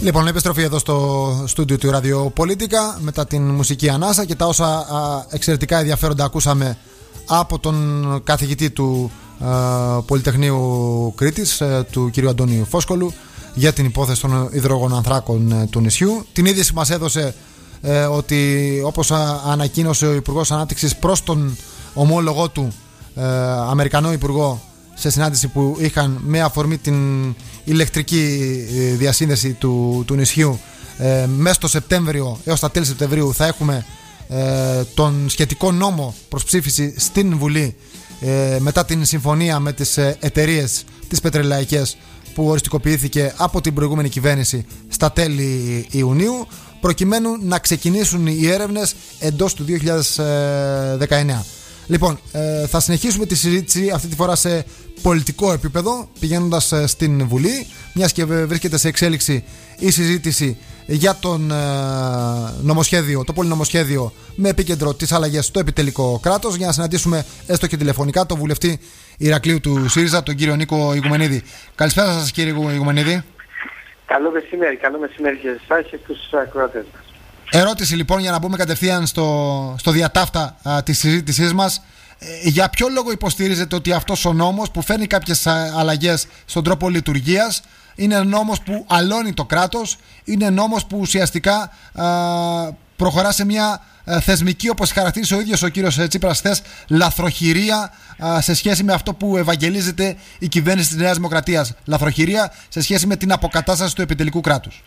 Λοιπόν, επιστροφή εδώ στο στούντιο του Ραδιοπολίτικα μετά την μουσική ανάσα και τα όσα εξαιρετικά ενδιαφέροντα ακούσαμε από τον καθηγητή του Πολυτεχνείου Κρήτης, του κ. Αντώνιου Φόσκολου, για την υπόθεση των υδρογονανθράκων του νησιού. Την είδηση μας έδωσε ότι, όπως ανακοίνωσε ο Υπουργός Ανάπτυξης προς τον ομόλογό του, Αμερικανό Υπουργό, σε συνάντηση που είχαν με αφορμή την ηλεκτρική διασύνδεση του νησιού, μέσα στο Σεπτέμβριο έως τα τέλη Σεπτεμβρίου θα έχουμε τον σχετικό νόμο προς ψήφιση στην Βουλή, μετά την συμφωνία με τις εταιρείες τις πετρελαϊκές που οριστικοποιήθηκε από την προηγούμενη κυβέρνηση στα τέλη Ιουνίου, προκειμένου να ξεκινήσουν οι έρευνες εντός του 2019. Λοιπόν, θα συνεχίσουμε τη συζήτηση αυτή τη φορά σε πολιτικό επίπεδο, πηγαίνοντας στην Βουλή, μιας και βρίσκεται σε εξέλιξη η συζήτηση για το πολυνομοσχέδιο με επίκεντρο τις αλλαγές στο επιτελικό κράτος, για να συναντήσουμε έστω και τηλεφωνικά τον βουλευτή Ηρακλείου του ΣΥΡΙΖΑ, τον κύριο Νίκο Ηγουμενίδη. Καλησπέρα σας, κύριε Ηγουμενίδη. Καλό μεσημέρι και σε εσάς και στους ακροατές μας. Ερώτηση λοιπόν, για να μπούμε κατευθείαν στο διατάφτα της συζήτησής μας. Για ποιο λόγο υποστηρίζετε ότι αυτός ο νόμος, που φέρνει κάποιες αλλαγές στον τρόπο λειτουργίας, είναι νόμος που αλώνει το κράτος, είναι νόμος που ουσιαστικά προχωρά σε μια θεσμική, όπως χαρακτήρισε ο ίδιος ο κύριος Τσίπρας χθες, λαθροχειρία σε σχέση με αυτό που ευαγγελίζεται η κυβέρνηση της Νέας Δημοκρατίας. Λαθροχειρία σε σχέση με την αποκατάσταση του επιτελικού κράτους.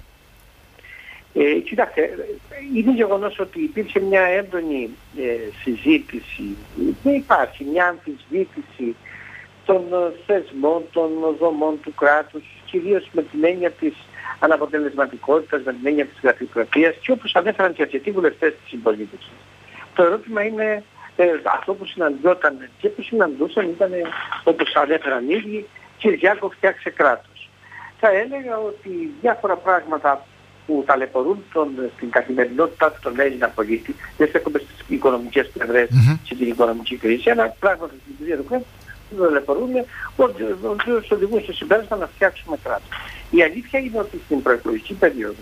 Κοιτάξτε, είναι γεγονός ότι υπήρξε μια έντονη συζήτηση, δεν υπάρχει μια αμφισβήτηση των θεσμών, των δομών του κράτους, κυρίως με την έννοια της αναποτελεσματικότητας, με την έννοια της γραφειοκρατίας, και όπως ανέφεραν και αρκετοί βουλευτές της συμπολίτευσης. Το ερώτημα είναι, αυτό που συναντιόταν και που συναντούσαν ήταν, όπως ανέφεραν οι ίδιοι, Κυριάκο, φτιάξε κράτος. Θα έλεγα ότι διάφορα πράγματα που ταλαιπωρούν στην καθημερινότητά του τον Έλληνα πολίτη, δεν στέκονται στις οικονομικές πλευρές και την οικονομική κρίση, αλλά πράγματα στην κυρία του κράτους που ταλαιπωρούν, ότι οδηγούν στο συμπέρασμα να φτιάξουμε κράτος. Η αλήθεια είναι ότι στην προεκλογική περίοδο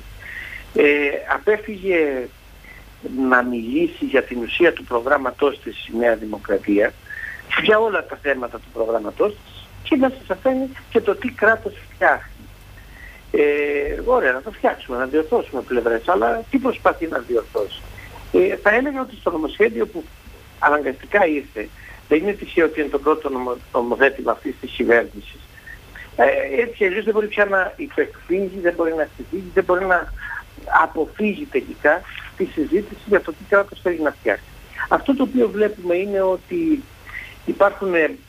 απέφυγε να μιλήσει για την ουσία του προγράμματός της η Νέα Δημοκρατία, για όλα τα θέματα του προγράμματός της, και να σας αφήνει και το τι κράτος φτιάχνει. Ωραία, να το φτιάξουμε, να διορθώσουμε πλευρές, αλλά τι προσπαθεί να διορθώσει? Θα έλεγα ότι στο νομοσχέδιο που αναγκαστικά ήρθε, δεν είναι τυχαίο ότι είναι το πρώτο νομοθέτημα αυτής της κυβέρνησης. Έτσι αλλιώς δεν μπορεί πια να υπεκφύγει, δεν μπορεί να στοιχίζει, δεν μπορεί να αποφύγει τελικά τη συζήτηση για το τι κράτος θέλει να φτιάξει. Αυτό το οποίο βλέπουμε είναι ότι υπάρχουν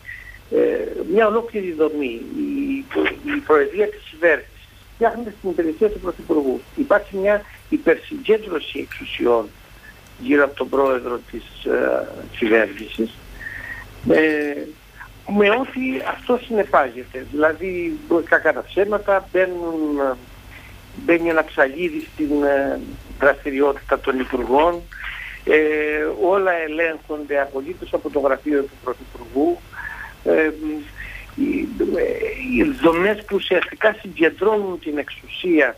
μια ολόκληρη δομή. Η προεδρία της κυβέρνησης φτιάχνεται στην υπηρεσία του Πρωθυπουργού. Υπάρχει μια υπερσυγκέντρωση εξουσιών γύρω από τον πρόεδρο της κυβέρνησης, με ό,τι αυτό συνεπάγεται. Δηλαδή, κακά τα ψέματα, μπαίνει ένα ψαλίδι στην δραστηριότητα των υπουργών, όλα ελέγχονται απολύτως από το γραφείο του Πρωθυπουργού. Οι δομές που ουσιαστικά συγκεντρώνουν την εξουσία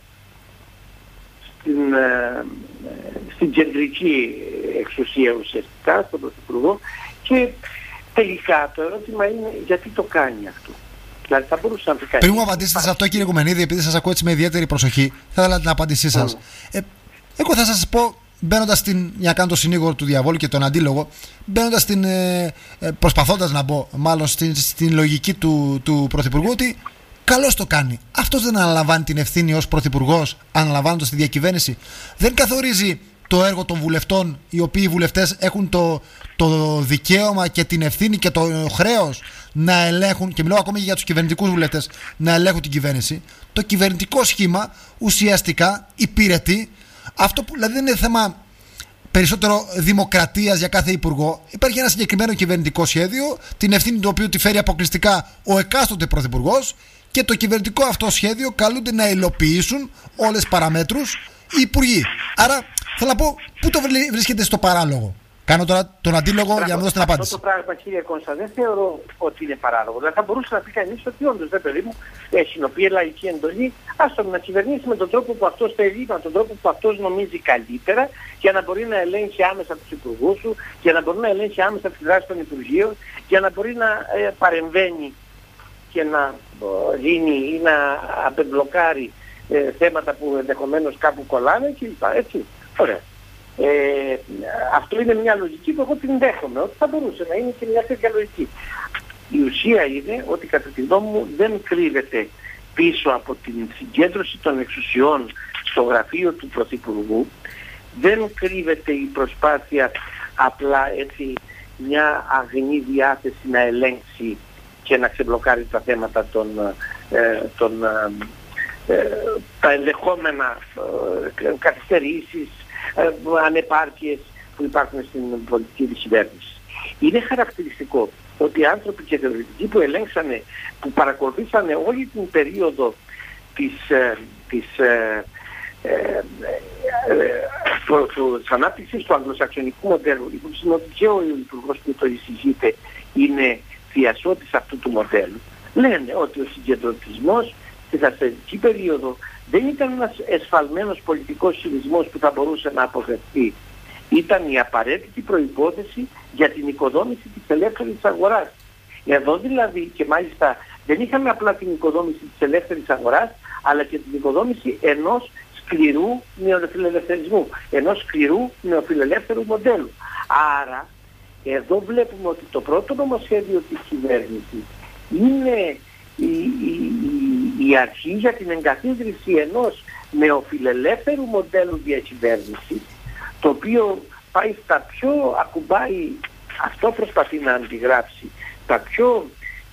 στην κεντρική εξουσία ουσιαστικά, στον Πρωθυπουργό, και τελικά το ερώτημα είναι γιατί το κάνει αυτό. Δηλαδή θα μπορούσε να το κάνει. Πριν μου απαντήσετε σε αυτό, κύριε Ηγουμενίδη, επειδή σας ακούω έτσι με ιδιαίτερη προσοχή, θα ήθελα την απάντησή σας. Εγώ θα σας πω, μπαίνοντας για να κάνω το συνήγορο του διαβόλου και τον αντίλογο, μπαίνοντας προσπαθώντας να μπω μάλλον στην λογική του Πρωθυπουργού, ότι καλώς το κάνει. Αυτός δεν αναλαμβάνει την ευθύνη ως Πρωθυπουργός, αναλαμβάνοντας τη διακυβέρνηση. Δεν καθορίζει το έργο των βουλευτών, οι οποίοι οι βουλευτές έχουν το δικαίωμα και την ευθύνη και το χρέος να ελέγχουν, και μιλάω ακόμη για τους κυβερνητικούς βουλευτές, να ελέγχουν την κυβέρνηση. Το κυβερνητικό σχήμα ουσιαστικά υπηρετεί αυτό που, δηλαδή δεν είναι θέμα περισσότερο δημοκρατίας για κάθε υπουργό. Υπάρχει ένα συγκεκριμένο κυβερνητικό σχέδιο, την ευθύνη του οποίου τη φέρει αποκλειστικά ο εκάστοτε πρωθυπουργός, και το κυβερνητικό αυτό σχέδιο καλούνται να υλοποιήσουν όλες τις παραμέτρους οι υπουργοί. Άρα θέλω να πω, πού το βρίσκεται στο παράλογο? Κάνω τώρα τον αντίλογο για να μου δώσω την απάντηση. Αυτό το πράγμα, κύριε Κώστα, δεν θεωρώ ότι είναι παράλογο. Δηλαδή θα μπορούσε να πει κανείς ότι όντως, δεν παιδί μου, έχει νοπία λαϊκή εντολή, άστο να κυβερνήσει με τον τρόπο που αυτός θέλει, με τον τρόπο που αυτός νομίζει καλύτερα, για να μπορεί να ελέγχει άμεσα τους υπουργούς του, για να μπορεί να ελέγχει άμεσα τη δράση των υπουργείων, για να μπορεί να παρεμβαίνει και να δίνει ή να απεμπλοκάρει θέματα που ενδεχομένως κάπου κολλάνε κλπ. Έτσι. Ωραία. Αυτό είναι μια λογική που εγώ την δέχομαι, ότι θα μπορούσε να είναι και μια τέτοια λογική. Η ουσία είναι ότι κατά τη γνώμη μου δεν κρύβεται πίσω από την συγκέντρωση των εξουσιών στο γραφείο του Πρωθυπουργού, δεν κρύβεται η προσπάθεια απλά έτσι μια αγνή διάθεση να ελέγξει και να ξεμπλοκάρει τα θέματα τα ενδεχόμενα καθυστερήσεις, ανεπάρκειες που υπάρχουν στην πολιτική της κυβέρνησης. Είναι χαρακτηριστικό ότι οι άνθρωποι και θεωρητικοί που ελέγξανε, που παρακολουθήσανε όλη την περίοδο της ανάπτυξης του αγγλοσαξονικού μοντέλου, και ο υπουργός που το εισηγείται είναι θειασότης αυτού του μοντέλου, λένε ότι ο συγκεντρωτισμός στη θαστερική περίοδο δεν ήταν ένας εσφαλμένος πολιτικός συνισμός που θα μπορούσε να αποφευθεί. Ήταν η απαραίτητη προϋπόθεση για την οικοδόμηση της ελεύθερης αγοράς. Εδώ δηλαδή, και μάλιστα δεν είχαμε απλά την οικοδόμηση της ελεύθερης αγοράς, αλλά και την οικοδόμηση ενός σκληρού νεοφιλελευθερισμού, ενός σκληρού νεοφιλελεύθερου μοντέλου. Άρα, εδώ βλέπουμε ότι το πρώτο νομοσχέδιο της κυβέρνησης είναι η αρχή για την εγκαθίδρυση ενός νεοφιλελεύθερου μοντέλου διακυβέρνησης, το οποίο πάει στα πιο, ακουμπάει, αυτό προσπαθεί να αντιγράψει, τα πιο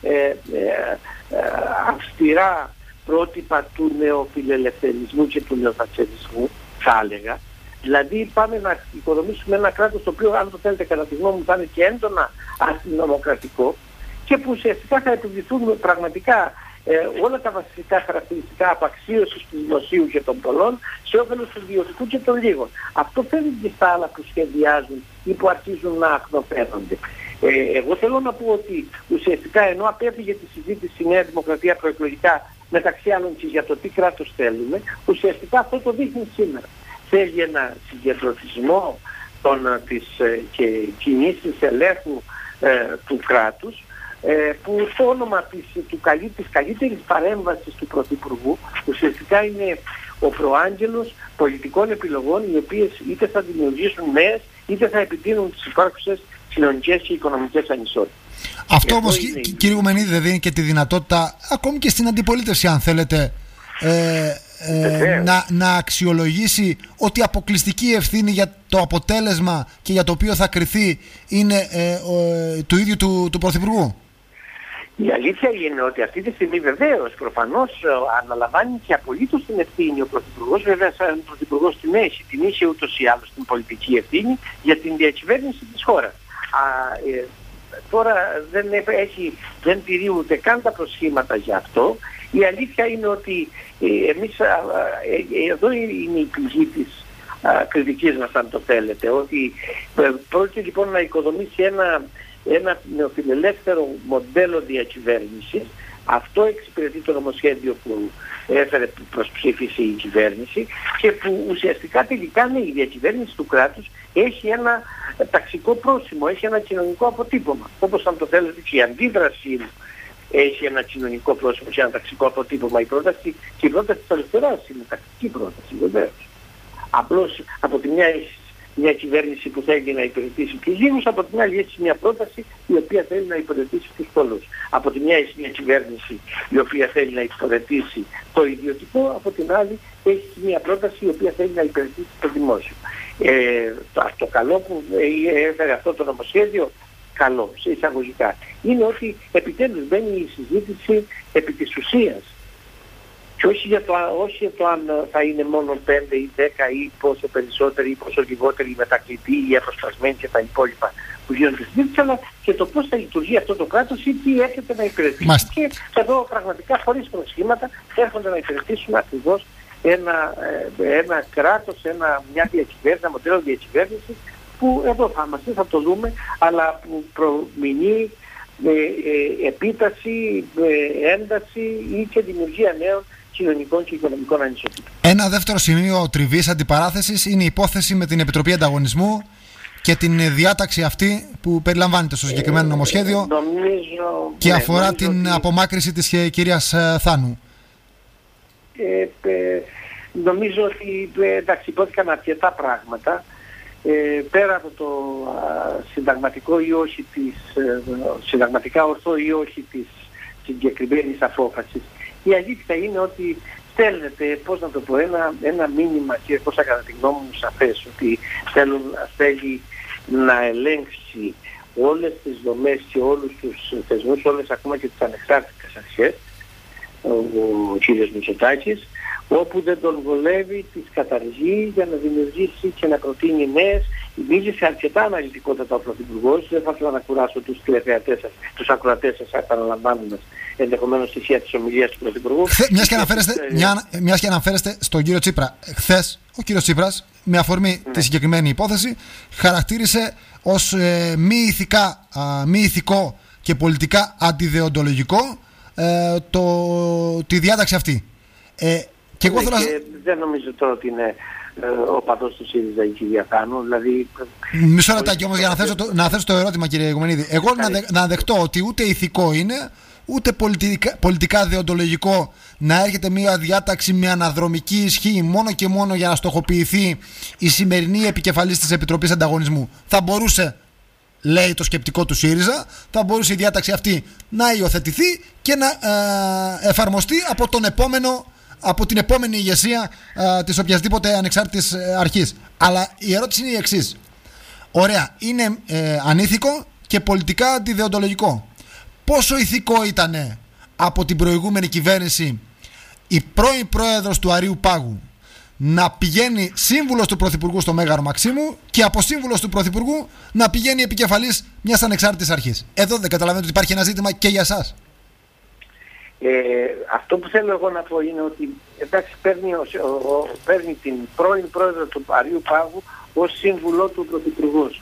αυστηρά πρότυπα του νεοφιλελευθερισμού και του νεοφασερισμού, θα έλεγα. Δηλαδή πάμε να οικοδομήσουμε ένα κράτος το οποίο, αν το θέλετε κατά τη γνώμη μου, θα είναι και έντονα αστυνομοκρατικό και που ουσιαστικά θα επιβληθούν πραγματικά όλα τα βασικά χαρακτηριστικά απαξίωσης του δημοσίου και των πολλών σε όφελος του ιδιωτικού και των λίγων. Αυτό φαίνεται και στα άλλα που σχεδιάζουν ή που αρχίζουν να ακνοφαίνονται. Εγώ θέλω να πω ότι ουσιαστικά ενώ απέφυγε τη συζήτηση η Νέα Δημοκρατία προεκλογικά μεταξύ άλλων και για το τι κράτος θέλουμε, ουσιαστικά αυτό το δείχνει σήμερα. Θέλει ένα συγκεντρωτισμό και κινήσεις ελέγχου του κράτους, που στο όνομα της καλύτερης παρέμβασης του Πρωθυπουργού ουσιαστικά είναι ο προάγγελος πολιτικών επιλογών, οι οποίες είτε θα δημιουργήσουν νέες είτε θα επιτείνουν τις υπάρχουσες κοινωνικές και οικονομικές ανισότητες. Αυτό όμως, κύριε Γουμενίδη, δεν δίνει και τη δυνατότητα ακόμη και στην αντιπολίτευση, αν θέλετε, να αξιολογήσει ότι η αποκλειστική ευθύνη για το αποτέλεσμα και για το οποίο θα κριθεί είναι του ίδιου του Πρωθυπουργού? Η αλήθεια είναι ότι αυτή τη στιγμή βεβαίως προφανώς αναλαμβάνει και απολύτως την ευθύνη ο Πρωθυπουργός, βέβαια σαν Πρωθυπουργός την είχε ούτως ή άλλως την πολιτική ευθύνη για την διακυβέρνηση της χώρας. Τώρα δεν τηρεί ούτε καν τα προσχήματα για αυτό. Η αλήθεια είναι ότι εμείς, εδώ είναι η πηγή της κριτικής μας, αν το θέλετε, ότι πρόκειται λοιπόν να οικοδομήσει ένα νεοφιλελεύθερο μοντέλο διακυβέρνησης. Αυτό εξυπηρετεί το νομοσχέδιο που έφερε προς ψήφιση η κυβέρνηση και που ουσιαστικά τελικά η διακυβέρνηση του κράτους έχει ένα ταξικό πρόσημο, έχει ένα κοινωνικό αποτύπωμα. Όπως αν το θέλετε και η αντίδραση έχει ένα κοινωνικό πρόσημο και ένα ταξικό αποτύπωμα. Η πρόταση της αριστεράς είναι ταξική πρόταση βεβαίως. Απλώς από τη μια κυβέρνηση που θέλει να υπηρετήσει τους λίγους, από την άλλη έχει μια πρόταση η οποία θέλει να υπηρετήσει τους πολλούς. Από τη μια έχει μια κυβέρνηση η οποία θέλει να υπηρετήσει το ιδιωτικό, από την άλλη έχει μια πρόταση η οποία θέλει να υπηρετήσει το δημόσιο. Το καλό που έφερε αυτό το νομοσχέδιο, καλό σε εισαγωγικά, είναι ότι επιτέλους μπαίνει η συζήτηση επί της ουσίας. Και όχι για το αν θα είναι μόνο 5 ή 10 ή πόσο περισσότεροι ή πόσο λιγότεροι μετακλητοί ή αποσπασμένοι και τα υπόλοιπα που γίνονται στη συζήτηση, αλλά και το πώς θα λειτουργεί αυτό το κράτος ή τι έρχεται να υπηρετήσει. Και εδώ πραγματικά χωρίς προσχήματα έρχονται να υπηρετήσουν ακριβώς ένα κράτος, μια διακυβέρνηση, ένα μοντέλο διακυβέρνησης που εδώ θα είμαστε, θα το δούμε, αλλά που προμηνεί επίταση, ένταση ή και δημιουργία νέων κοινωνικών και οικονομικών ανισοτήτων. Ένα δεύτερο σημείο τριβής αντιπαράθεσης είναι η υπόθεση με την Επιτροπή Ανταγωνισμού και την διάταξη αυτή που περιλαμβάνεται στο συγκεκριμένο νομοσχέδιο και αφορά την απομάκρυση της κυρίας Θάνου. Νομίζω ότι εντάξει, υπόθηκαν αρκετά πράγματα. Πέρα από το συνταγματικό ή όχι συνταγματικά ορθό ή όχι της συγκεκριμένης απόφασης, η αλήθεια είναι ότι στέλνεται, πώς να το πω, ένα μήνυμα και πώς κατά τη γνώμη μου σαφές, ότι θέλει να ελέγξει όλες τις δομές και όλους τους θεσμούς, όλες ακόμα και τις ανεξάρτητες αρχές, ο κ. Μητσοτάκης, όπου δεν τον βολεύει, τις καταργεί για να δημιουργήσει και να προτείνει νέες. Μίλησε αρκετά αναλυτικότατα ο Πρωθυπουργός. Δεν θα ήθελα να κουράσω τους ακροατές σας, επαναλαμβάνοντας ενδεχομένως στοιχεία της ομιλίας του Πρωθυπουργού. Μιας και αναφέρεστε στον κύριο Τσίπρα. Χθες ο κύριος Τσίπρας, με αφορμή τη συγκεκριμένη υπόθεση, χαρακτήρισε ως μη ηθικό και πολιτικά αντιδεοντολογικό τη διάταξη αυτή. Και δεν νομίζω τώρα ότι είναι ο παδός του ΣΥΡΙΖΑ η κυρία Θάνου. Δηλαδή, μισό λεπτάκι όμως για να θέσω το ερώτημα, κύριε Οικουμενίδη. Εγώ να δεχτώ ότι ούτε ηθικό είναι, ούτε πολιτικά δεοντολογικό να έρχεται μια διάταξη με αναδρομική ισχύ μόνο και μόνο για να στοχοποιηθεί η σημερινή επικεφαλής της Επιτροπής Ανταγωνισμού. Θα μπορούσε, λέει το σκεπτικό του ΣΥΡΙΖΑ, θα μπορούσε η διάταξη αυτή να υιοθετηθεί και να εφαρμοστεί από την επόμενη ηγεσία της οποιασδήποτε ανεξάρτητης αρχής. Αλλά η ερώτηση είναι η εξής. Ωραία, είναι ανήθικο και πολιτικά αντιδεοντολογικό. Πόσο ηθικό ήτανε από την προηγούμενη κυβέρνηση η πρώην πρόεδρος του Αρείου Πάγου να πηγαίνει σύμβουλος του Πρωθυπουργού στο Μέγαρο Μαξίμου και από σύμβουλος του Πρωθυπουργού να πηγαίνει επικεφαλής μιας ανεξάρτητης αρχής? Εδώ δεν καταλαβαίνετε ότι υπάρχει ένα ζήτημα και για εσάς? Αυτό που θέλω εγώ να πω είναι ότι εντάξει, παίρνει την πρώην πρόεδρο του Αρείου Πάγου ως σύμβουλο του Πρωθυπουργού.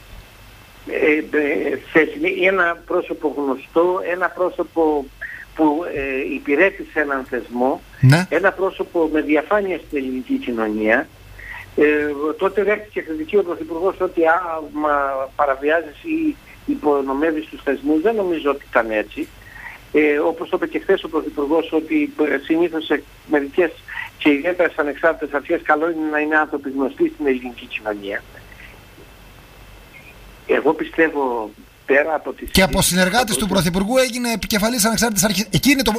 Ένα πρόσωπο γνωστό, ένα πρόσωπο που υπηρέτησε έναν θεσμό, ναι. Ένα πρόσωπο με διαφάνεια στην ελληνική κοινωνία. Τότε δέχτηκε κριτική ο Πρωθυπουργός ότι παραβιάζεις ή υπονομεύεις τους θεσμούς. Δεν νομίζω ότι ήταν έτσι. Όπως το είπε και χθες ο Πρωθυπουργός, ότι συνήθως σε μερικές και ιδιαίτερα στις ανεξάρτητες αρχές καλό είναι να είναι άνθρωποι γνωστοί στην ελληνική κοινωνία. Εγώ πιστεύω πέρα από τις... Και από συνεργάτης του Πρωθυπουργού έγινε επικεφαλής ανεξάρτητης αρχής. Εκεί είναι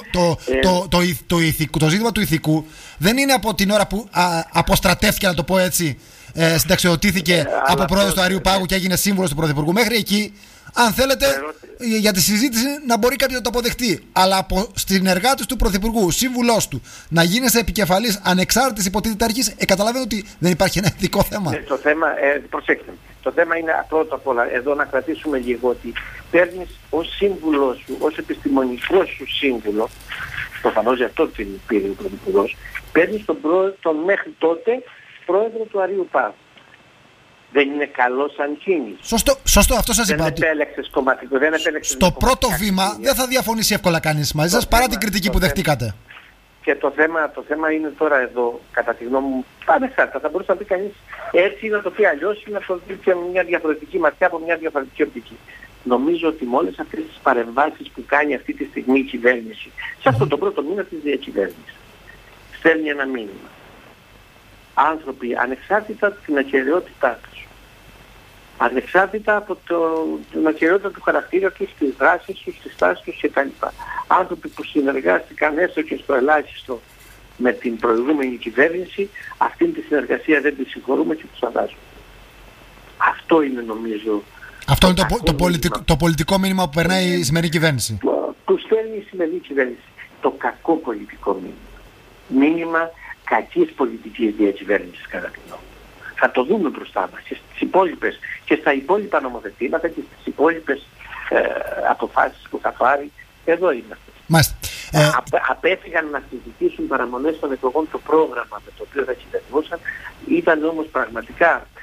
το ζήτημα του ηθικού. Δεν είναι από την ώρα που αποστρατεύτηκε, να το πω έτσι, συνταξιοδοτήθηκε από πρόεδρος του Αρείου Πάγου και έγινε σύμβουλος του Πρωθυπουργού. Μέχρι εκεί, αν θέλετε, για τη συζήτηση να μπορεί κάποιος να το αποδεχτεί. Αλλά από συνεργάτης του Πρωθυπουργού, σύμβουλός του, να γίνεσαι επικεφαλής ανεξάρτητης υποτίθεται αρχής, καταλαβαίνω ότι δεν υπάρχει ένα ηθικό θέμα. Το θέμα, προσέξτε, το θέμα είναι πρώτα απ' όλα εδώ να κρατήσουμε λίγο ότι παίρνεις ως σύμβουλό σου, ως επιστημονικό σου σύμβουλο, προφανώς γι' αυτό την πήρε ο Πρωθυπουργός, παίρνεις τον μέχρι τότε πρόεδρο του Αρείου Πάγου. Δεν είναι καλό σαν κίνηση. Σωστό, αυτό σας είπα. Δεν επέλεξες κομματικό. Στο πρώτο βήμα δεν θα διαφωνήσει εύκολα κανείς μαζί σας παρά την κριτική που δεχτήκατε. Και το θέμα είναι τώρα εδώ, κατά τη γνώμη μου, ανεξάρτητα. Θα μπορούσε να πει κανείς έτσι ή να το πει αλλιώς ή να το πει και μια διαφορετική ματιά από μια διαφορετική οπτική. Νομίζω ότι με όλες αυτές τις παρεμβάσεις που κάνει αυτή τη στιγμή η κυβέρνηση, σε αυτό το πρώτο μήνα της διακυβέρνησης, στέλνει ένα μήνυμα. Άνθρωποι ανεξάρτητα από την ακεραιότητά τους, ανεξάρτητα από την ακεραιότητα του χαρακτήρα τους, τις δράσεις τους, τις τάσεις τους κτλ. Άνθρωποι που συνεργάστηκαν έστω και στο ελάχιστο με την προηγούμενη κυβέρνηση, αυτήν τη συνεργασία δεν τη συγχωρούμε και τους αλλάζουμε. Αυτό είναι νομίζω... Αυτό είναι το πολιτικό μήνυμα που περνάει η σημερινή κυβέρνηση. Που στέλνει η σημερινή κυβέρνηση. Το κακό πολιτικό μήνυμα. Μήνυμα κακής πολιτικής διακυβέρνησης κατά τη γνώμη. Θα το δούμε μπροστά μας και στις υπόλοιπες και στα υπόλοιπα νομοθετήματα και στις υπόλοιπες αποφάσεις που θα πάρει. Εδώ είμαστε. Απέφυγαν να συζητήσουν παραμονές των εκλογών το πρόγραμμα με το οποίο θα κυβερνούσαν. Ήταν όμως πραγματικά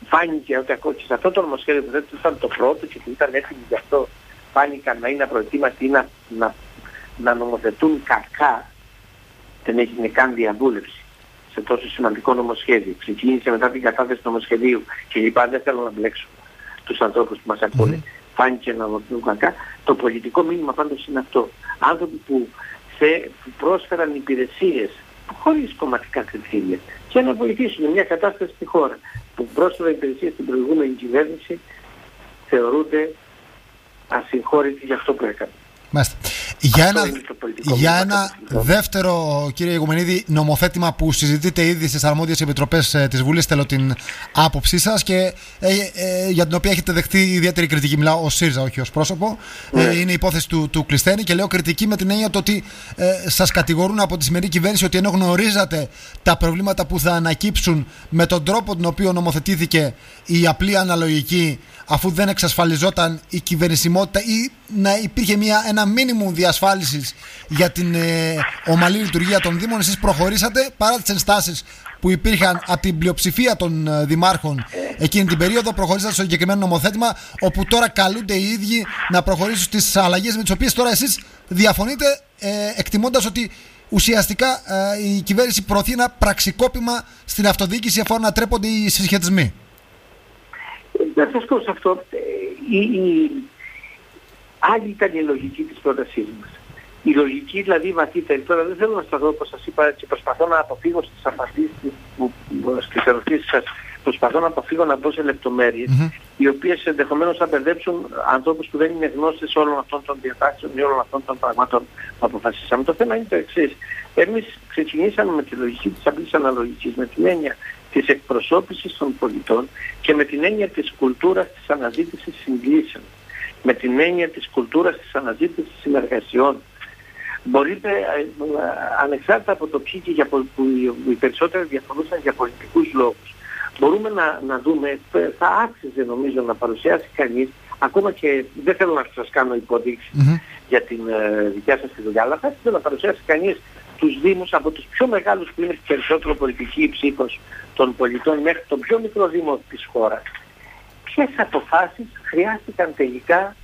φάνηκε ότι ακόμα και σε αυτό το νομοσχέδιο που δεν ήταν το πρώτο και που ήταν έτοιμοι γι' αυτό, φάνηκαν να είναι προετοίμαστοι ή να νομοθετούν κακά, δεν έγινε καν διαβούλευση σε τόσο σημαντικό νομοσχέδιο. Ξεκίνησε μετά την κατάθεση του νομοσχεδίου και λοιπά, δεν θέλω να μπλέξω τους ανθρώπους που μας ακούνε. Φάνηκε να νομοθετούν κακά. Το πολιτικό μήνυμα πάντως είναι αυτό. Άνθρωποι που πρόσφεραν υπηρεσίες χωρίς κομματικά κριτήρια και να βοηθήσουν μια κατάσταση στη χώρα, που πρόσφεραν υπηρεσίες στην προηγούμενη κυβέρνηση, θεωρούνται ασυγχώρητοι για αυτό που έκαναν. Για ένα δεύτερο, κύριε Ηγουμενίδη, νομοθέτημα που συζητείτε ήδη στις αρμόδιες επιτροπές της Βουλής, θέλω την άποψή σας και για την οποία έχετε δεχτεί ιδιαίτερη κριτική. Μιλάω ως ΣΥΡΙΖΑ, όχι ως πρόσωπο. Είναι η υπόθεση του Κλεισθένη και λέω κριτική με την έννοια το ότι σας κατηγορούν από τη σημερινή κυβέρνηση ότι ενώ γνωρίζατε τα προβλήματα που θα ανακύψουν με τον τρόπο τον οποίο νομοθετήθηκε η απλή αναλογική, αφού δεν εξασφαλιζόταν η κυβερνησιμότητα ή να υπήρχε ένα μίνιμουμ διασφάλισης για την ομαλή λειτουργία των Δήμων, εσείς προχωρήσατε παρά τις ενστάσεις που υπήρχαν από την πλειοψηφία των δημάρχων εκείνη την περίοδο. Προχωρήσατε στο συγκεκριμένο νομοθέτημα, όπου τώρα καλούνται οι ίδιοι να προχωρήσουν στις αλλαγές με τις οποίες τώρα εσείς διαφωνείτε, εκτιμώντας ότι ουσιαστικά η κυβέρνηση προωθεί ένα πραξικόπημα στην αυτοδιοίκηση αφού ανατρέπονται οι συσχετισμοί. Να σας πω σε αυτό, άλλη ήταν η λογική της πρότασής μας. Η λογική δηλαδή βαθύτερη, τώρα δεν θέλω να σταθώ όπως σας είπα και προσπαθώ να αποφύγω στις απαντήσεις στις ερωτήσεις σας, προσπαθώ να αποφύγω να μπω σε λεπτομέρειες, οι οποίες ενδεχομένως θα μπερδέψουν ανθρώπους που δεν είναι γνώστες όλων αυτών των διατάξεων ή όλων αυτών των πραγμάτων που αποφασίσαμε. Το θέμα είναι το εξής. Εμείς ξεκινήσαμε με τη λογική της απλής αναλογικής, με την έννοια της εκπροσώπησης των πολιτών και με την έννοια της κουλτούρας της αναζήτησης συγκλήσεων, με την έννοια της κουλτούρας της αναζήτησης συνεργασιών. Μπορείτε, ανεξάρτητα από το ποιοι και που οι περισσότεροι διαφωνούσαν για πολιτικούς λόγους, μπορούμε να δούμε, θα άξιζε νομίζω να παρουσιάσει κανείς, ακόμα και δεν θέλω να σας κάνω υποδείξεις για την δικιά σας τη δουλειά, αλλά θα άξιζε να παρουσιάσει κανείς τους Δήμους από τους πιο μεγάλους που είναι περισσότερο πολιτική ψήφος των πολιτών μέχρι τον πιο μικρό Δήμο της χώρας. Ποιες αποφάσεις χρειάστηκαν τελικά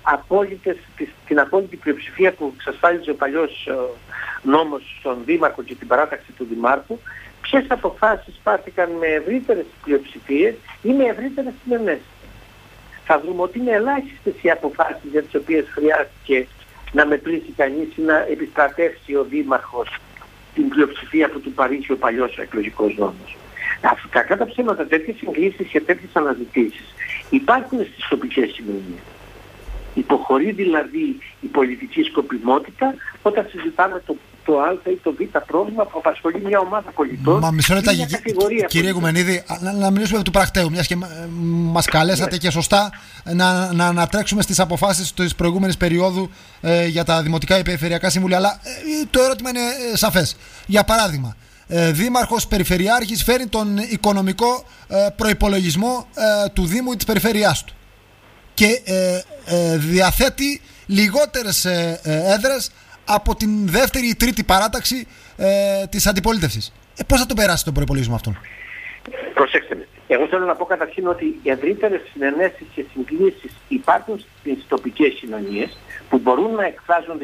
την απόλυτη πλειοψηφία που εξασφάλιζε ο παλιός νόμος στον Δήμαρχο και την παράταξη του Δημάρχου, ποιες αποφάσεις πάρθηκαν με ευρύτερες πλειοψηφίες ή με ευρύτερες συνενέσεις. Θα δούμε ότι είναι ελάχιστες οι αποφάσεις για τις οποίες χρειάστηκε να μετρήσει κανείς ή να επιστρατεύσει ο Δήμαρχος την πλειοψηφία που του παρήχε ο παλιός εκλογικός νόμος. Κακά τα ψέματα, τέτοιες συγκλήσεις και τέτοιες αναζητήσεις υπάρχουν στις τοπικές κοινωνίες. Υποχωρεί δηλαδή η πολιτική σκοπιμότητα όταν συζητάμε το Α ή το Β πρόβλημα που απασχολεί μια ομάδα πολιτών. Μα μισό λεπτά, κύριε Ηγουμενίδη, να μιλήσουμε του πρακτέου, μιας και μας καλέσατε και σωστά να ανατρέξουμε στις αποφάσεις της προηγούμενης περίοδου για τα δημοτικά ή περιφερειακά συμβούλια. Αλλά το ερώτημα είναι σαφές. Για παράδειγμα, δήμαρχος, περιφερειάρχης φέρνει τον οικονομικό προϋπολογισμό του Δήμου ή της περιφερειάς του και διαθέτει λιγότερες έδρες από την δεύτερη ή τρίτη παράταξη της αντιπολίτευσης. Πώς θα το περάσει τον προϋπολογισμό αυτόν? Προσέξτε με. Εγώ θέλω να πω καταρχήν ότι οι ευρύτερες συνενέσεις και συγκλήσεις υπάρχουν στις τοπικές κοινωνίες που μπορούν να εκφράζονται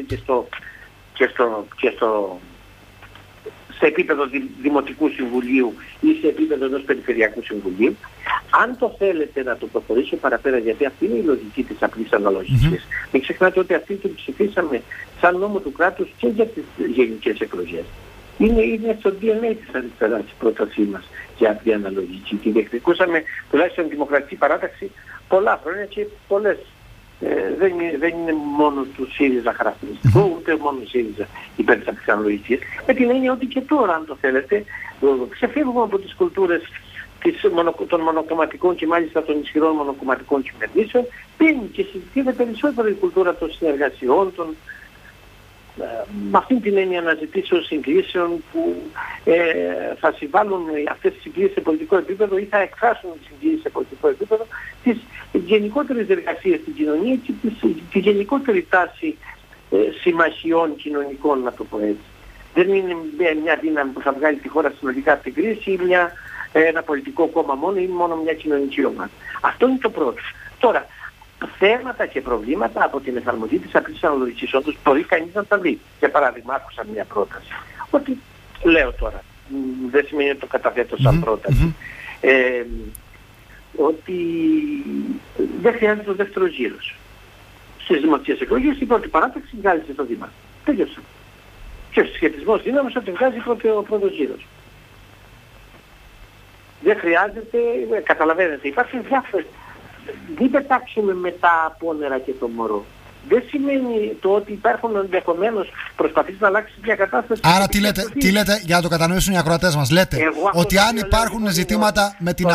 σε επίπεδο Δημοτικού Συμβουλίου ή σε επίπεδο ενός Περιφερειακού Συμβουλίου. Αν το θέλετε να το προχωρήσω παραπέρα, γιατί αυτή είναι η λογική της απλής αναλογικής, μην ξεχνάτε ότι αυτή την ψηφίσαμε σαν νόμο του κράτους και για τις γενικές εκλογές. Είναι στο DNA της αριστεράς η πρότασή μας για απλή αναλογική. Τη διεκδικούσαμε τουλάχιστον δημοκρατική παράταξη πολλά χρόνια και πολλές. Δεν είναι μόνο του ΣΥΡΙΖΑ χαρακτηριστικό, ούτε μόνο του ΣΥΡΙΖΑ υπέρ της απλής αναλογικής. Με την έννοια ότι και τώρα, αν το θέλετε, ξεφύγουμε από τις κουλτούρες των μονοκομματικών και μάλιστα των ισχυρών μονοκομματικών κυβερνήσεων, μπαίνει και συζητείται περισσότερο η κουλτούρα των συνεργασιών, με αυτήν την έννοια αναζητήσεων συγκλήσεων που θα συμβάλλουν αυτές τις συγκλήσεις σε πολιτικό επίπεδο ή θα εκφράσουν τις συγκλήσεις σε πολιτικό επίπεδο τις γενικότερες εργασίες στην κοινωνία και τη γενικότερη τάση συμμαχιών κοινωνικών, να το πω έτσι. Δεν είναι μια δύναμη που θα βγάλει τη χώρα συνολικά από την κρίση ή μια ένα πολιτικό κόμμα μόνο ή μόνο μια κοινωνική ομάδα. Αυτό είναι το πρώτο. Τώρα, θέματα και προβλήματα από την εφαρμογή της απλής αναλογικής όντως μπορεί κανείς να τα δει. Για παράδειγμα, άκουσα μια πρόταση. Ότι, λέω τώρα, δεν σημαίνει ότι το καταθέτω σαν πρόταση, ότι δεν χρειάζεται ο δεύτερος γύρος. Στις δημοτικές εκλογές η πρώτη παράταξη βγάζει στο Δήμα. Τέλειωσε. Και ο συσχετισμός δύναμης ότι βγάζει ο πρώτος γύρος. Δεν χρειάζεται, καταλαβαίνετε, υπάρχουν διάφορες. Μην πετάξουμε μετά από νερά και το μωρό. Δεν σημαίνει το ότι υπάρχουν ενδεχομένως προσπαθείς να αλλάξεις μια κατάσταση. Άρα τι λέτε για να το κατανοήσουν οι ακροατές μας. Λέτε ότι αν υπάρχουν ζητήματα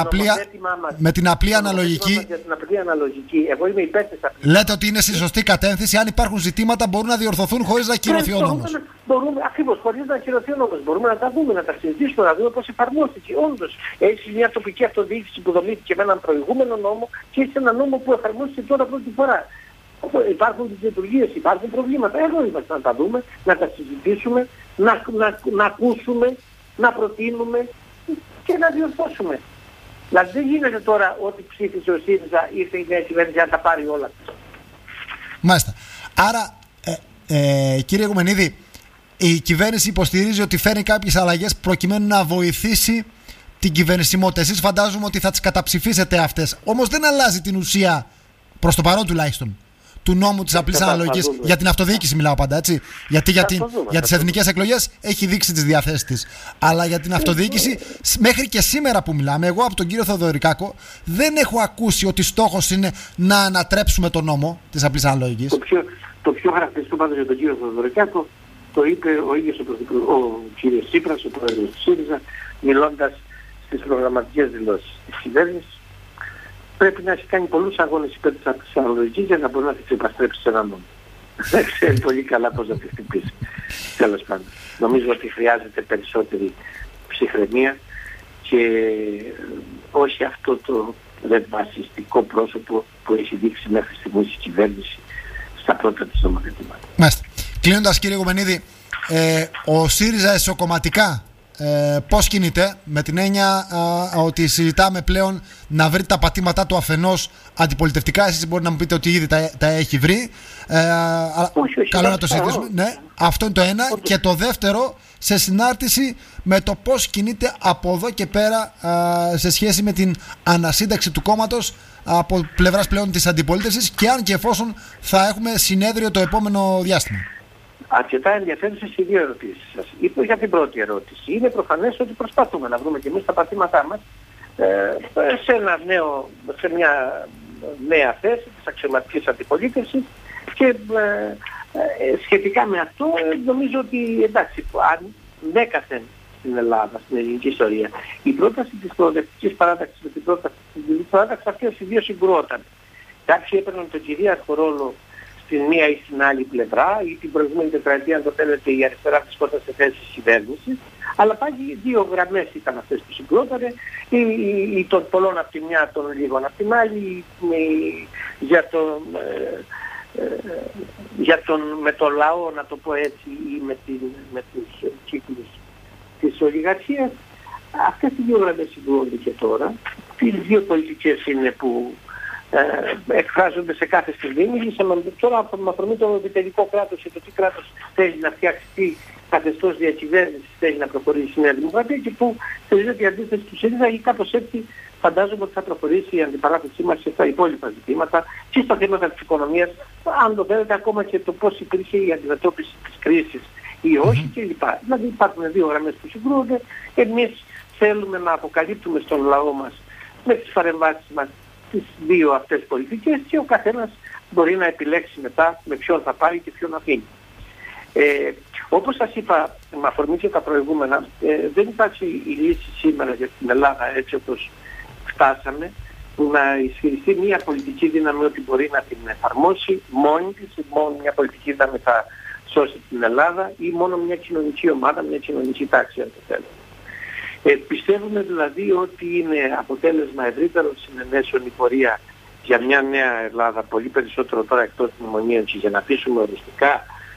με την απλή αναλογική. Εγώ είμαι υπέρ της απλής. Λέτε ότι είναι στη σωστή κατεύθυνση. Αν υπάρχουν ζητήματα μπορούν να διορθωθούν χωρίς να ακυρωθεί ο νόμος. Ακριβώς, χωρίς να ακυρωθεί ο νόμος. Μπορούμε να τα δούμε, να τα συζητήσουμε, να δούμε πώς εφαρμόστηκε. Όντως, έχει μια τοπική αυτοδιοίκηση που δομήθηκε με έναν προηγούμενο νόμο και έχει ένα νόμο που εφαρμόστηκε τώρα πρώτη φορά. Υπάρχουν τις λειτουργίες, υπάρχουν προβλήματα. Εδώ είμαστε να τα δούμε, να τα συζητήσουμε, να ακούσουμε, να προτείνουμε και να διορθώσουμε. Δηλαδή δεν γίνεται τώρα ότι ψήφισε ο ΣΥΡΙΖΑ ήρθε η νέα κυβέρνηση να τα πάρει όλα. Μάλιστα. Άρα, κύριε Οικουμενίδη, η κυβέρνηση υποστηρίζει ότι φέρνει κάποιες αλλαγές προκειμένου να βοηθήσει την κυβερνησιμότητα. Εσείς φαντάζομαι ότι θα τις καταψηφίσετε αυτές. Όμως δεν αλλάζει την ουσία, προς το παρόν τουλάχιστον, του νόμου της απλής αναλογικής. Για την αυτοδιοίκηση μιλάω πάντα, έτσι. Γιατί για τις εθνικές εκλογές έχει δείξει τις διαθέσεις της. Αλλά για την αυτοδιοίκηση, μέχρι και σήμερα που μιλάμε, εγώ από τον κύριο Θεοδωρικάκο δεν έχω ακούσει ότι στόχος είναι να ανατρέψουμε τον νόμο της απλής αναλογικής. Το πιο χαρακτηριστικό πάντως για τον κύριο Θεοδωρικάκο το είπε ο ίδιος ο κύριος Τσίπρας, ο πρόεδρος του ΣΥΡΙΖΑ, μιλώντας στις προγραμματικές δηλώσεις της κυβέρνησης. Πρέπει να έχει κάνει πολλούς αγώνες υπέρ της απλής αναλογικής για να μπορεί να τη ξεπαστρέψει σε έναν νόμο. Δεν ξέρει πολύ καλά πώς να τη χτυπήσει. Τέλος πάντων. Νομίζω ότι χρειάζεται περισσότερη ψυχραιμία και όχι αυτό το ρευασιστικό πρόσωπο που έχει δείξει μέχρι στιγμής η κυβέρνηση στα πρώτα της νομοθετήματα. Μάλιστα. Κλείνοντας, κύριε Οικουμενίδη, ο ΣΥΡΙΖΑ εσωκομματικά πώς κινείται, με την έννοια ότι συζητάμε πλέον να βρει τα πατήματά του αφενός αντιπολιτευτικά. Εσείς μπορεί να μου πείτε ότι ήδη τα έχει βρει. Όχι, καλό να το συζητήσουμε. Ναι, αυτό είναι το ένα. Και το δεύτερο, σε συνάρτηση με το πώς κινείται από εδώ και πέρα σε σχέση με την ανασύνταξη του κόμματος από πλευράς πλέον της αντιπολίτευσης, και αν και εφόσον θα έχουμε συνέδριο το επόμενο διάστημα. Αρκετά ενδιαφέρουσες οι δύο ερωτήσεις σας. Για την πρώτη ερώτηση. Είναι προφανές ότι προσπαθούμε να βρούμε και εμείς τα πατήματά μας σε μια νέα θέση της αξιωματικής αντιπολίτευσης και σχετικά με αυτό νομίζω ότι εντάξει, ανέκαθεν στην Ελλάδα, στην ελληνική ιστορία, η πρόταση της προοδευτικής παράταξης με την πρόταση της συντηρητικής παράταξης, αυτές οι δύο συγκρούονταν. Κάποιοι έπαιρναν τον κυρίαρχο ρόλο στην μία ή στην άλλη πλευρά, ή την προηγούμενη τετραετία, αν το θέλετε, η αριστερά βρισκόταν σε θέση της κυβέρνησης, αλλά πάλι δύο γραμμές ήταν αυτές που συγκρότανε, ή των πολλών από τη μια, των λίγων από την άλλη, με το λαό, να το πω έτσι, ή με τους κύκλους της ολιγαρχίας. Αυτές οι δύο γραμμές συγκρούονται και τώρα. Οι δύο πολιτικές είναι που εκφράζονται σε κάθε στιγμή. Μιλήσαμε τώρα με αφορμή το επιτελικό κράτος και το τι κράτος θέλει να φτιάξει, τι καθεστώς διακυβέρνησης θέλει να προχωρήσει η Νέα Δημοκρατία, και που θεωρείται η αντίθεση του ΣΥΡΙΖΑ, ή κάπως έτσι φαντάζομαι ότι θα προχωρήσει η αντιπαράθεσή μας στα υπόλοιπα ζητήματα και στα θέματα της οικονομίας, αν το θέλετε, ακόμα και το πώς υπήρχε η αντιμετώπιση της κρίσης ή όχι κλπ. Δηλαδή υπάρχουν δύο γραμμές που συγκρούονται. Εμείς θέλουμε να αποκαλύπτουμε στον λαό μας με τις παρεμβάσεις μας τις δύο αυτές πολιτικές, και ο καθένας μπορεί να επιλέξει μετά με ποιον θα πάει και ποιον αφήνει. Όπως σας είπα, με αφορμή και τα προηγούμενα, δεν υπάρχει η λύση σήμερα για την Ελλάδα έτσι όπως φτάσαμε, που να ισχυριστεί μια πολιτική δύναμη ότι μπορεί να την εφαρμόσει μόνη της, μόνο μια πολιτική δύναμη θα σώσει την Ελλάδα, ή μόνο μια κοινωνική ομάδα, μια κοινωνική τάξη, αν το θέλετε. Πιστεύουμε δηλαδή ότι είναι αποτέλεσμα ευρύτερων συνενέσεων η πορεία για μια νέα Ελλάδα, πολύ περισσότερο τώρα εκτός των μνημονίων, και για να πείσουμε οριστικά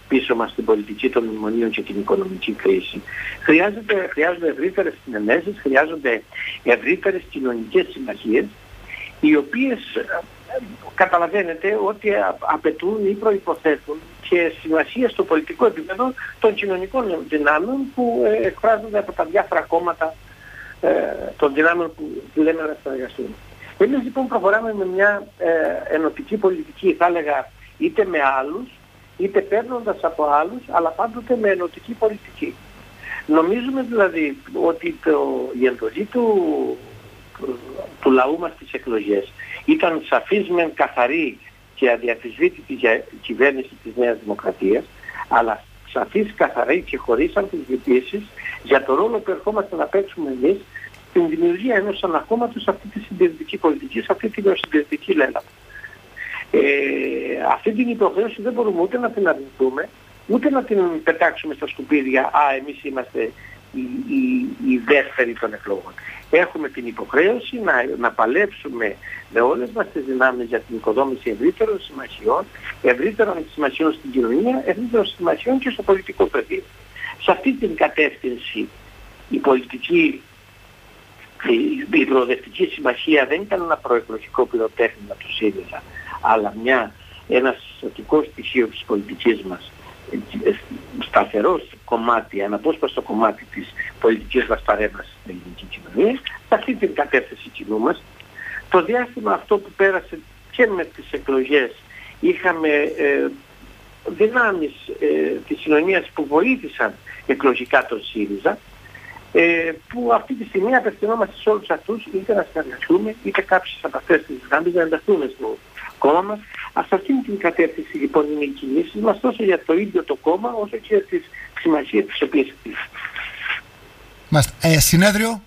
πίσω μας την πολιτική των μνημονίων και την οικονομική κρίση. Χρειάζονται ευρύτερες συνενέσεις, χρειάζονται ευρύτερες κοινωνικές συμμαχίες, οι οποίες καταλαβαίνετε ότι απαιτούν ή προϋποθέτουν και σημασία στο πολιτικό επίπεδο των κοινωνικών δυνάμεων που εκφράζονται από τα διάφορα κόμματα των δυνάμεων που λέμε να συνεργαστούν. Εμείς λοιπόν προχωράμε με μια ενωτική πολιτική, θα έλεγα, είτε με άλλους, είτε παίρνοντας από άλλους, αλλά πάντοτε με ενωτική πολιτική. Νομίζουμε δηλαδή ότι η εντολή του λαού μας στις εκλογές ήταν σαφής μεν, καθαρή και αδιαφυσβήτητη για κυβέρνηση της Νέας Δημοκρατίας, αλλά σαφής, καθαρή και χωρίς αμφισβητήσεις για το ρόλο που ερχόμαστε να παίξουμε εμείς στην δημιουργία ενός ανακόμματος σε αυτή τη συντηρητική πολιτική, σε αυτή τη νεοσυντηρητική λέλα. Αυτή την υποχρέωση δεν μπορούμε ούτε να την αρνηθούμε, ούτε να την πετάξουμε στα σκουπίδια, εμείς είμαστε οι δεύτεροι των εκλογών. Έχουμε την υποχρέωση να παλέψουμε με όλες μας τις δυνάμεις για την οικοδόμηση ευρύτερων συμμαχιών στην κοινωνία, ευρύτερων συμμαχιών και στο πολιτικό πεδίο. Σε αυτή την κατεύθυνση η πολιτική, η προοδευτική συμμαχία δεν ήταν ένα προεκλογικό πυροτέχνημα του ΣΥΡΙΖΑ, αλλά ένα σωτικό στοιχείο της πολιτικής μας, σταθερός κομμάτι, αναπόσπαστο κομμάτι της πολιτικής μας παρέμβασης στην ελληνική κοινωνία. Σε αυτή την κατεύθυνση κινούμαστε. Το διάστημα αυτό που πέρασε και με τις εκλογές είχαμε δυνάμεις της κοινωνίας που βοήθησαν εκλογικά τον ΣΥΡΙΖΑ, που αυτή τη στιγμή απευθυνόμαστε σε όλους αυτούς, είτε να συνεργαστούμε, είτε κάποιες από αυτές τις δυνάμεις να ενταχθούν στο κόμμα μας. Σε αυτήν την κατεύθυνση λοιπόν είναι οι κινήσεις μας, τόσο για το ίδιο το κόμμα, όσο και για τις σημασίες τις οποίες έχει. Συνέδριο.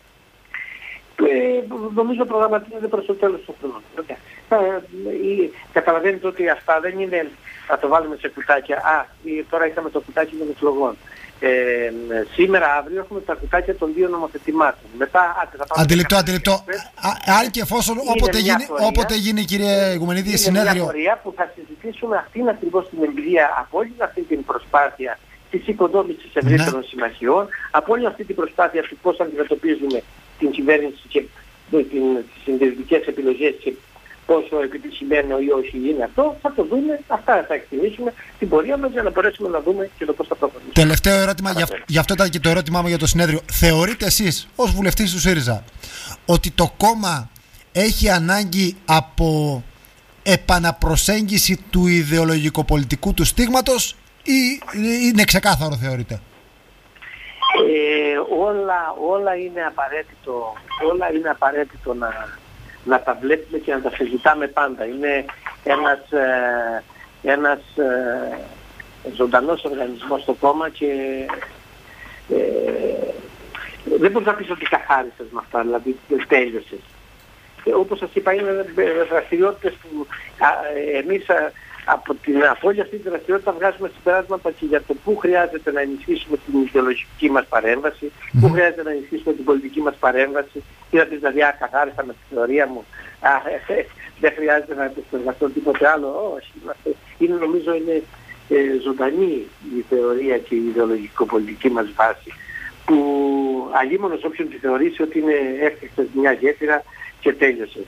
Νομίζω προγραμματίζεται προς το τέλος του χρόνου. Καταλαβαίνετε ότι αυτά δεν είναι να το βάλουμε σε κουτάκια. Τώρα είχαμε το κουτάκι των εκλογών. Σήμερα, αύριο έχουμε τα κουτάκια των δύο νομοθετημάτων. Μετά, αντιληπτό. Αν και εφόσον όποτε γίνει, κύριε Ηγουμενίδη, συνέδριο. Είναι μια πορεία που θα συζητήσουμε αυτήν ακριβώς την εμπειρία από όλη αυτή την προσπάθεια της οικοδόμησης ευρύτερων συμμαχιών, από όλη αυτή την προσπάθεια του πώς αντιμετωπίζουμε την κυβέρνηση και τις συντηρητικές επιλογές και πόσο επιτυχημένο ή όχι είναι αυτό, θα το δούμε, αυτά θα εκτιμήσουμε την πορεία μας για να μπορέσουμε να δούμε και το πώς θα προχωρήσουμε. Τελευταίο ερώτημα, γι' αυτό ήταν και το ερώτημά μου για το συνέδριο. Θεωρείτε εσείς, ως βουλευτής του ΣΥΡΙΖΑ, ότι το κόμμα έχει ανάγκη από επαναπροσέγγιση του ιδεολογικο-πολιτικού του στίγματος ή είναι ξεκάθαρο, θεωρείτε? Όλα είναι απαραίτητο να τα βλέπουμε και να τα συζητάμε πάντα. Είναι ένας ζωντανός οργανισμός στο κόμμα και δεν μπορείς να πεις ότι καθάρισες με αυτά, δηλαδή τέλειωσες. Όπως σας είπα, είναι δραστηριότητες που εμείς από όλη αυτή τη δραστηριότητα βγάζουμε συμπεράσματα και για το πού χρειάζεται να ενισχύσουμε την ιδεολογική μας παρέμβαση, πού χρειάζεται να ενισχύσουμε την πολιτική μας παρέμβαση. Τι να πεις, δηλαδή, καθάρισα με τη θεωρία μου, δεν χρειάζεται να επεξεργαστώ τίποτε άλλο. Όχι, νομίζω είναι ζωντανή η θεωρία και η ιδεολογικο-πολιτική μας βάση, που αλλήμωνος όποιον τη θεωρήσει ότι είναι έφτιαξες μια γέφυρα και τέλειωσε.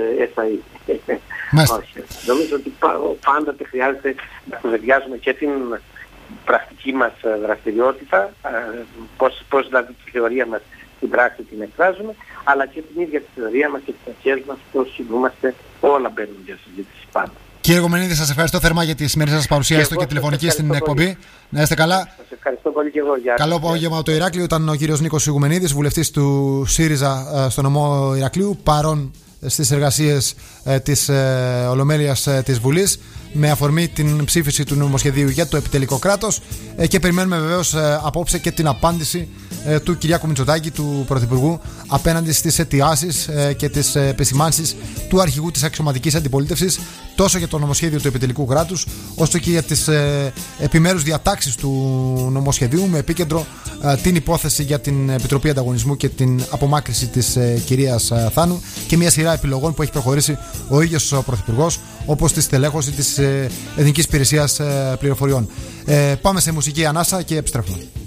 Όχι. Νομίζω ότι πάντα χρειάζεται να κουβεντιάζουμε και την πρακτική μας δραστηριότητα, πώς δηλαδή τη θεωρία μας στην πράξη την εκφράζουμε, αλλά και την ίδια τη θεωρία μας και τις αρχές μας, πώς κινούμαστε, όλα μπαίνουν για συζήτηση πάντα. Κύριε Ηγουμενίδη, σας ευχαριστώ θερμά για τη σημερινή σας παρουσία, έστω και τηλεφωνική στην εκπομπή. Να είστε καλά. Σας ευχαριστώ πολύ και εγώ. Καλό απόγευμα από το Ηράκλειο. Ήταν ο κύριος Νίκος Ηγουμενίδης, βουλευτής του ΣΥΡΙΖΑ στο νομό Ηρακλείου, παρόν στις εργασίες της Ολομέλειας της Βουλής με αφορμή την ψήφιση του νομοσχεδίου για το επιτελικό κράτος, και περιμένουμε βεβαίως απόψε και την απάντηση του Κυριάκου Μητσοτάκη, του Πρωθυπουργού, απέναντι στις αιτιάσεις και τις επισημάνσεις του αρχηγού της αξιωματικής αντιπολίτευσης, τόσο για το νομοσχέδιο του επιτελικού κράτους, όσο και για τις επιμέρους διατάξεις του νομοσχεδίου, με επίκεντρο την υπόθεση για την Επιτροπή Ανταγωνισμού και την απομάκρυνση της κυρίας Θάνου, και μια σειρά επιλογών που έχει προχωρήσει ο ίδιος ο Πρωθυπουργός, όπως τη στελέχωση της Εθνικής Υπηρεσίας Πληροφοριών. Πάμε σε μουσική ανάσα και επιστρέφουμε.